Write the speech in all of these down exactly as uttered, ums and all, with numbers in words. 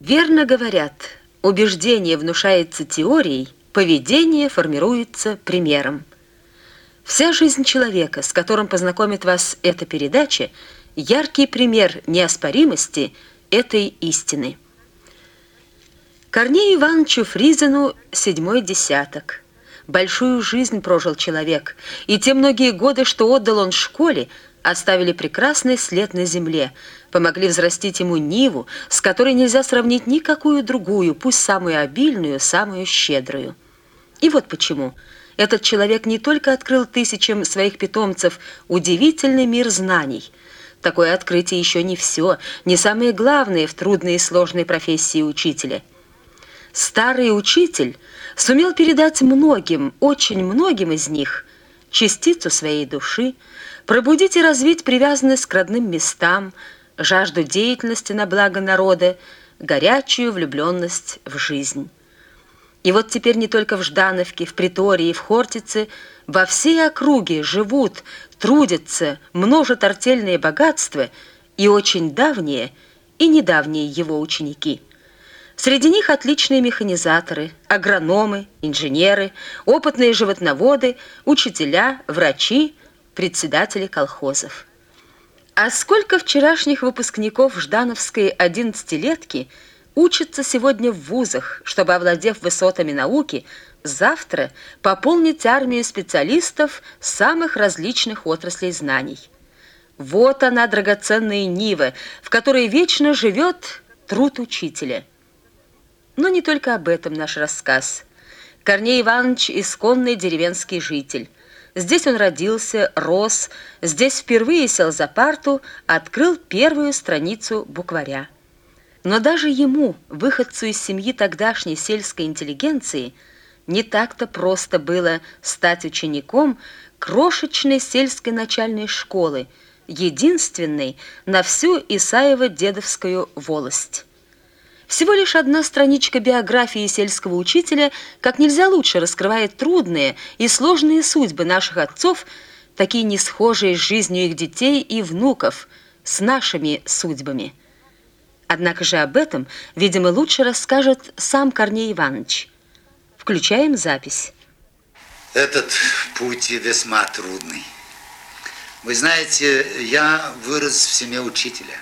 Верно говорят, убеждение внушается теорией, поведение формируется примером. Вся жизнь человека, с которым познакомит вас эта передача, яркий пример неоспоримости этой истины. Корнею Ивановичу Фризину седьмой десяток. Большую жизнь прожил человек, и те многие годы, что отдал он школе, оставили прекрасный след на земле, помогли взрастить ему ниву, с которой нельзя сравнить никакую другую, пусть самую обильную, самую щедрую. И вот почему этот человек не только открыл тысячам своих питомцев удивительный мир знаний. Такое открытие еще не все, не самое главное в трудной и сложной профессии учителя. Старый учитель сумел передать многим, очень многим из них частицу своей души, пробудить и развить привязанность к родным местам, жажду деятельности на благо народа, горячую влюбленность в жизнь. И вот теперь не только в Ждановке, в Притории, в Хортице, во всей округе живут, трудятся, множат артельные богатства и очень давние, и недавние его ученики. Среди них отличные механизаторы, агрономы, инженеры, опытные животноводы, учителя, врачи, председатели колхозов. А сколько вчерашних выпускников ждановской одиннадцатилетки учатся сегодня в вузах, чтобы, овладев высотами науки, завтра пополнить армию специалистов самых различных отраслей знаний. Вот она, драгоценная нива, в которой вечно живет труд учителя. Но не только об этом наш рассказ. Корней Иванович – исконный деревенский житель. Здесь он родился, рос, здесь впервые сел за парту, открыл первую страницу букваря. Но даже ему, выходцу из семьи тогдашней сельской интеллигенции, не так-то просто было стать учеником крошечной сельской начальной школы, единственной на всю Исаево-Дедовскую волость. Всего лишь одна страничка биографии сельского учителя как нельзя лучше раскрывает трудные и сложные судьбы наших отцов, такие не схожие с жизнью их детей и внуков, с нашими судьбами. Однако же об этом, видимо, лучше расскажет сам Корней Иванович. Включаем запись. Этот путь весьма трудный. Вы знаете, я вырос в семье учителя.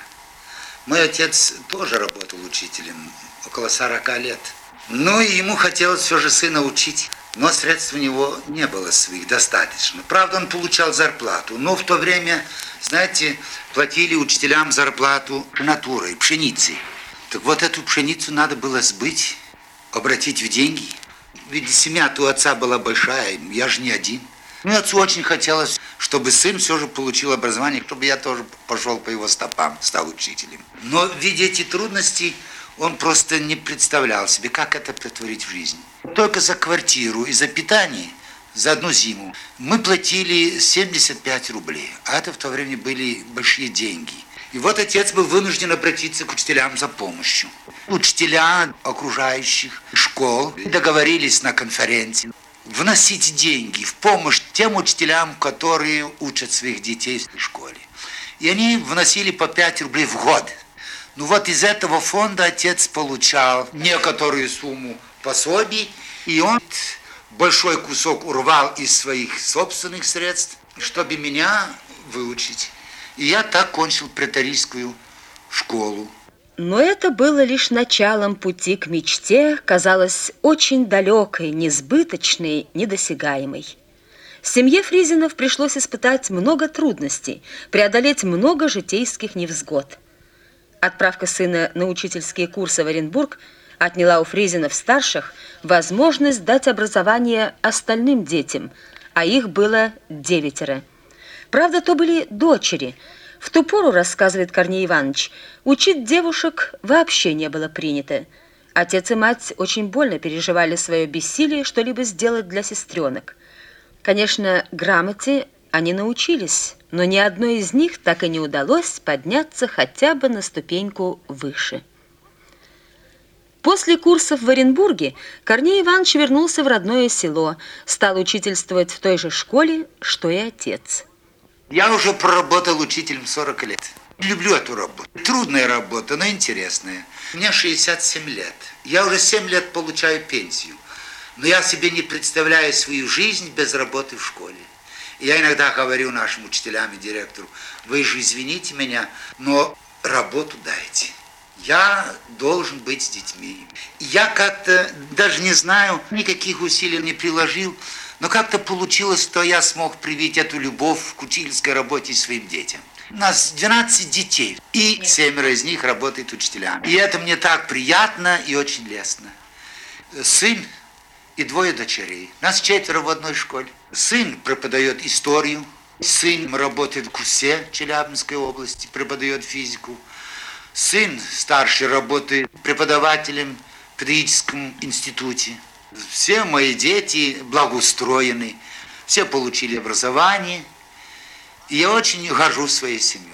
Мой отец тоже работал учителем, около сорока лет. Ну и ему хотелось все же сына учить, но средств у него не было своих достаточно. Правда, он получал зарплату, но в то время, знаете, платили учителям зарплату натурой, пшеницей. Так вот эту пшеницу надо было сбыть, обратить в деньги. Ведь семья-то у отца была большая, я же не один. Ну, отцу очень хотелось, чтобы сын все же получил образование, чтобы я тоже пошел по его стопам, стал учителем. Но, видя эти трудности, он просто не представлял себе, как это претворить в жизнь. Только за квартиру и за питание за одну зиму мы платили семьдесят пять рублей, а это в то время были большие деньги. И вот отец был вынужден обратиться к учителям за помощью. Учителя окружающих школ договорились на конференции вносить деньги в помощь тем учителям, которые учат своих детей в школе. И они вносили по пять рублей в год. Ну вот из этого фонда отец получал некоторую сумму пособий, и он большой кусок урвал из своих собственных средств, чтобы меня выучить. И я так кончил преторийскую школу. Но это было лишь началом пути к мечте, казалось, очень далекой, несбыточной, недосягаемой. Семье Фризинов пришлось испытать много трудностей, преодолеть много житейских невзгод. Отправка сына на учительские курсы в Оренбург отняла у Фризинов-старших возможность дать образование остальным детям, а их было девятеро. Правда, то были дочери. В ту пору, рассказывает Корней Иванович, учить девушек вообще не было принято. Отец и мать очень больно переживали свое бессилие что-либо сделать для сестренок. Конечно, грамоте они научились, но ни одной из них так и не удалось подняться хотя бы на ступеньку выше. После курсов в Оренбурге Корней Иванович вернулся в родное село, стал учительствовать в той же школе, что и отец. Я уже проработал учителем сорок лет. Люблю эту работу. Трудная работа, но интересная. Мне шестьдесят семь лет. Я уже семь лет получаю пенсию. Но я себе не представляю свою жизнь без работы в школе. И я иногда говорю нашим учителям и директору: вы же извините меня, но работу дайте. Я должен быть с детьми. Я как-то даже не знаю, никаких усилий не приложил, но как-то получилось, что я смог привить эту любовь к учительской работе своим детям. У нас двенадцать детей, и семеро из них работают учителями. И это мне так приятно и очень лестно. Сын и двое дочерей. Нас четверо в одной школе. Сын преподает историю, сын работает в КУСе Челябинской области, преподает физику. Сын старший работает преподавателем в педагогическом институте. Все мои дети благоустроены, все получили образование, и я очень горжусь своей семьей.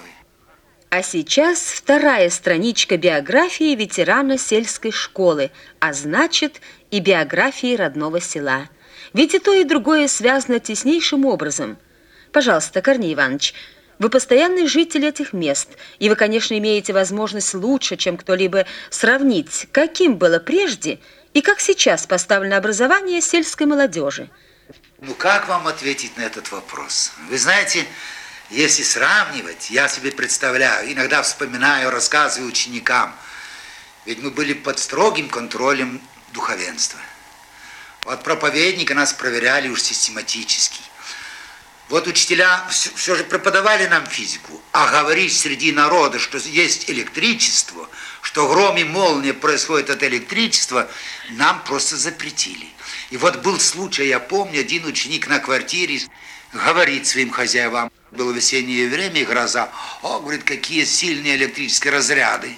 А сейчас вторая страничка биографии ветерана сельской школы, а значит и биографии родного села. Ведь и то, и другое связано теснейшим образом. Пожалуйста, Корней Иванович, вы постоянный житель этих мест, и вы, конечно, имеете возможность лучше, чем кто-либо, сравнить, каким было прежде и как сейчас поставлено образование сельской молодежи. Ну, как вам ответить на этот вопрос? Вы знаете, если сравнивать, я себе представляю, иногда вспоминаю, рассказываю ученикам, ведь мы были под строгим контролем духовенства. Вот проповедника нас проверяли уж систематически. Вот учителя все, все же преподавали нам физику, а говорить среди народа, что есть электричество, что гром и молния происходит от электричества, нам просто запретили. И вот был случай, я помню, один ученик на квартире говорит своим хозяевам, было весеннее время и гроза, о, говорит, какие сильные электрические разряды.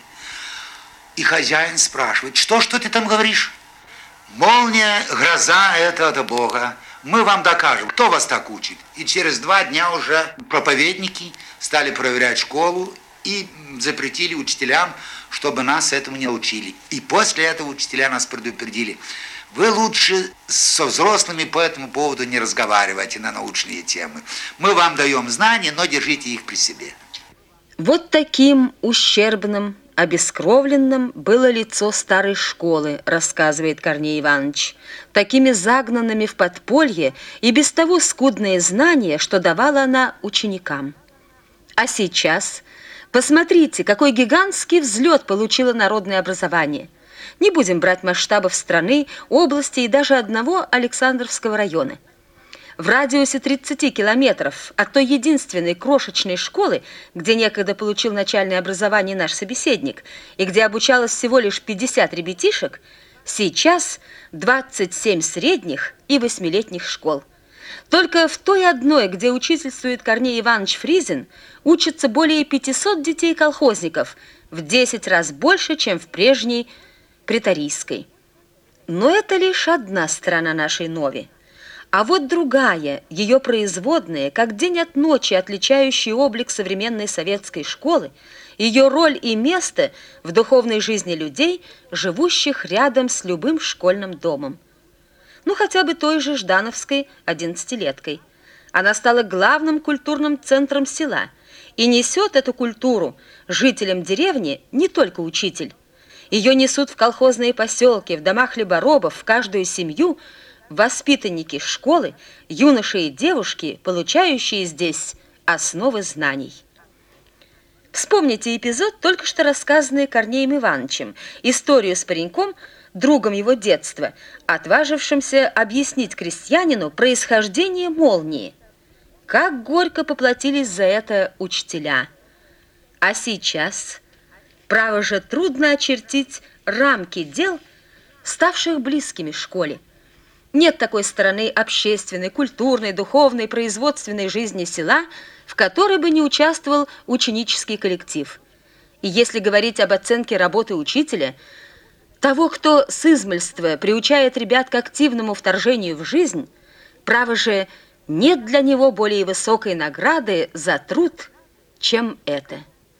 И хозяин спрашивает: что, что ты там говоришь? Молния, гроза, это от Бога. Мы вам докажем, кто вас так учит. И через два дня уже проповедники стали проверять школу и запретили учителям, чтобы нас этому не учили. И после этого учителя нас предупредили: вы лучше со взрослыми по этому поводу не разговаривайте на научные темы. Мы вам даем знания, но держите их при себе. Вот таким ущербным, обескровленным было лицо старой школы, рассказывает Корней Иванович. Такими загнанными в подполье и без того скудные знания, что давала она ученикам. А сейчас посмотрите, какой гигантский взлет получило народное образование. Не будем брать масштабов страны, области и даже одного Александровского района. В радиусе тридцати километров от той единственной крошечной школы, где некогда получил начальное образование наш собеседник, и где обучалось всего лишь пятьдесят ребятишек, сейчас двадцать семь средних и восьмилетних школ. Только в той одной, где учительствует Корней Иванович Фризин, учатся более пятисот детей-колхозников, в десять раз больше, чем в прежней Преторийской. Но это лишь одна сторона нашей Нови. А вот другая, ее производная, как день от ночи отличающий облик современной советской школы, ее роль и место в духовной жизни людей, живущих рядом с любым школьным домом. Ну, хотя бы той же ждановской одиннадцатилеткой. Она стала главным культурным центром села и несет эту культуру жителям деревни не только учитель. Ее несут в колхозные поселки, в дома хлеборобов, в каждую семью воспитанники школы, юноши и девушки, получающие здесь основы знаний. Вспомните эпизод, только что рассказанный Корнеем Ивановичем, историю с пареньком, другом его детства, отважившимся объяснить крестьянину происхождение молнии. Как горько поплатились за это учителя. А сейчас, право же, трудно очертить рамки дел, ставших близкими школе. Нет такой стороны общественной, культурной, духовной, производственной жизни села, в которой бы не участвовал ученический коллектив. И если говорить об оценке работы учителя, того, кто с измальства приучает ребят к активному вторжению в жизнь, право же, нет для него более высокой награды за труд, чем это.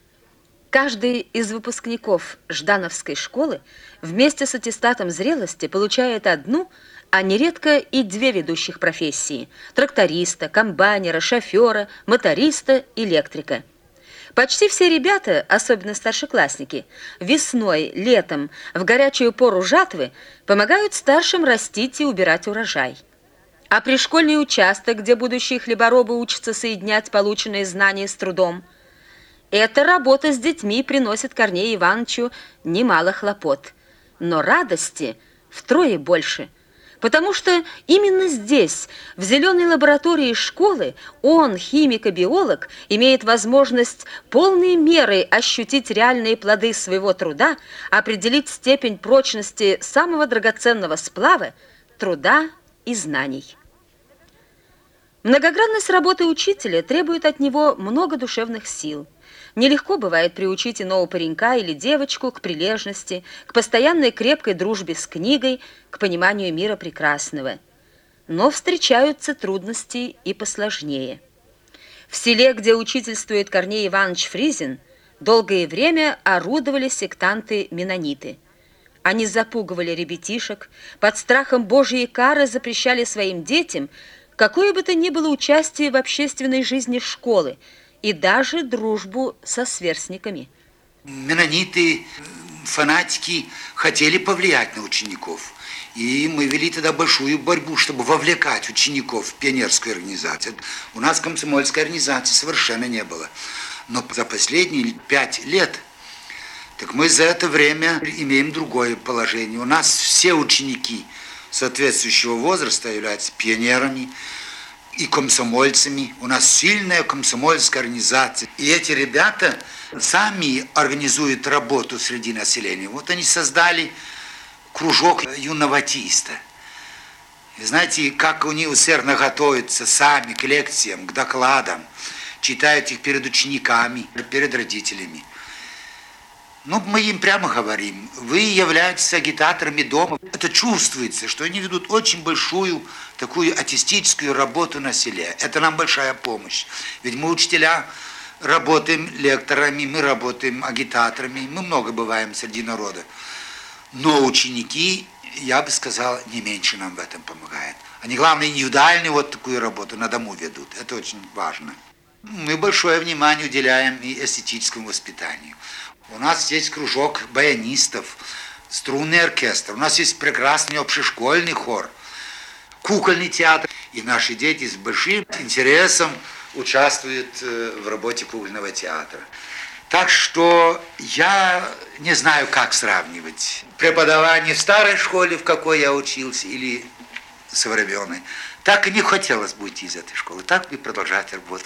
Каждый из выпускников Ждановской школы вместе с аттестатом зрелости получает одну, а нередко и две ведущих профессии – тракториста, комбайнера, шофера, моториста, электрика. Почти все ребята, особенно старшеклассники, весной, летом, в горячую пору жатвы помогают старшим растить и убирать урожай. А пришкольный участок, где будущие хлеборобы учатся соединять полученные знания с трудом, эта работа с детьми приносит Корнею Ивановичу немало хлопот, но радости втрое больше. Потому что именно здесь, в зеленой лаборатории школы, он, химик и биолог, имеет возможность полной мерой ощутить реальные плоды своего труда, определить степень прочности самого драгоценного сплава – труда и знаний. Многогранность работы учителя требует от него много душевных сил. Нелегко бывает приучить иного паренька или девочку к прилежности, к постоянной крепкой дружбе с книгой, к пониманию мира прекрасного. Но встречаются трудности и посложнее. В селе, где учительствует Корней Иванович Фризин, долгое время орудовали сектанты-менониты. Они запугивали ребятишек, под страхом Божьей кары запрещали своим детям какое бы то ни было участие в общественной жизни школы и даже дружбу со сверстниками. Менониты, фанатики хотели повлиять на учеников. И мы вели тогда большую борьбу, чтобы вовлекать учеников в пионерскую организацию. У нас комсомольской организации совершенно не было. Но за последние пять лет, так мы за это время имеем другое положение. У нас все ученики соответствующего возраста являются пионерами и комсомольцами. У нас сильная комсомольская организация. И эти ребята сами организуют работу среди населения. Вот они создали кружок юного атеиста. И знаете, как они усердно готовятся сами к лекциям, к докладам, читают их перед учениками, перед родителями. Ну, мы им прямо говорим, вы являетесь агитаторами дома. Это чувствуется, что они ведут очень большую такую атеистическую работу на селе. Это нам большая помощь. Ведь мы, учителя, работаем лекторами, мы работаем агитаторами, мы много бываем среди народа. Но ученики, я бы сказал, не меньше нам в этом помогают. Они, главное, индивидуальную вот такую работу на дому ведут. Это очень важно. Мы большое внимание уделяем и эстетическому воспитанию. У нас есть кружок баянистов, струнный оркестр. У нас есть прекрасный общешкольный хор, кукольный театр. И наши дети с большим интересом участвуют в работе кукольного театра. Так что я не знаю, как сравнивать преподавание в старой школе, в какой я учился, или современной. Так и не хотелось бы уйти из этой школы, так и продолжать работу.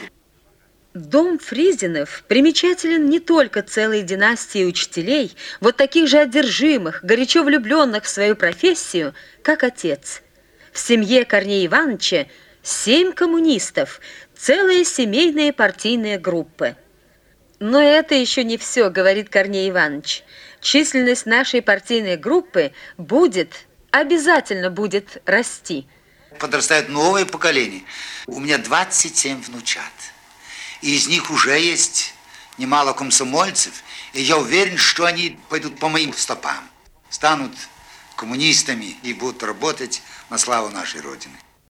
Дом Фризинов примечателен не только целой династией учителей, вот таких же одержимых, горячо влюбленных в свою профессию, как отец. В семье Корнея Ивановича семь коммунистов, целая семейная партийная группа. Но это еще не все, говорит Корней Иванович. Численность нашей партийной группы будет, обязательно будет расти. Подрастает новое поколение. У меня двадцать семь внучат. И из них уже есть немало комсомольцев. И я уверен, что они пойдут по моим стопам. Станут коммунистами и будут работать на славу нашей Родины.